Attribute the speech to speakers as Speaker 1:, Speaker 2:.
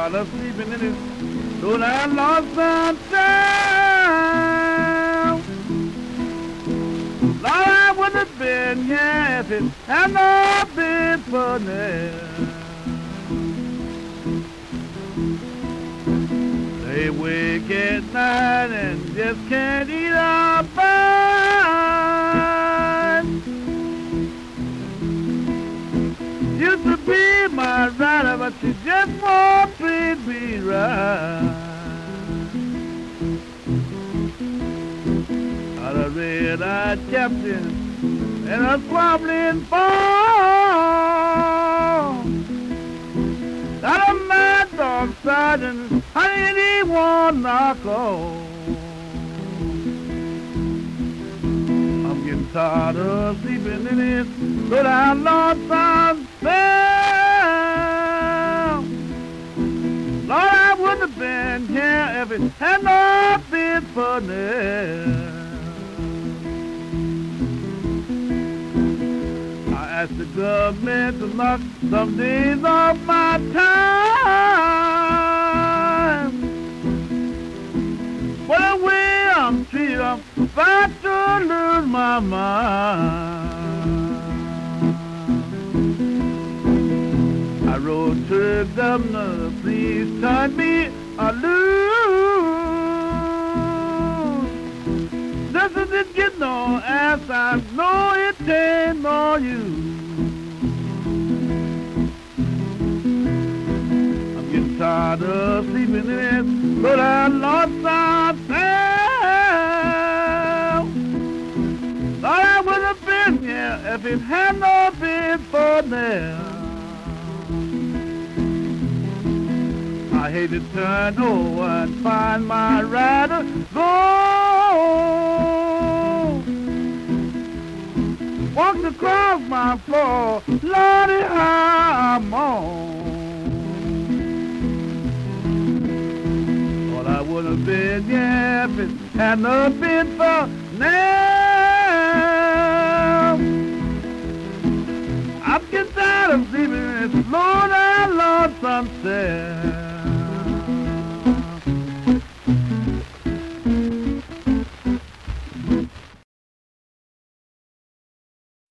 Speaker 1: tired of sleeping in this low down lost sunshine. Lord, I would have been here if it had not been for them. They wake at night and just can't eat a bite. Used to be my rider, but she just won't treat me right. Got a red-eyed captain and a squabbling fall. Got a mad dog sergeant, honey, he won't knock off. I'm getting tired of sleeping in it, so down lonesome cell. Lord, I wouldn't have been here if it had not been for them. I asked the government to knock some days off my time. But the way I'm treated, I'm about to lose my mind. I wrote to the governor, please turn me loose. Just as it get no ass, I know it ain't no use. I'm getting tired of sleeping in it, but I lost myself. Thought I would have been here if it had not been for them. I hate to turn over and find my rider gone. Walked across my floor, Lordy, how I'm on. Thought I would have been here if it had not been for now. I'm getting tired of sleeping in this low down lonesome cell.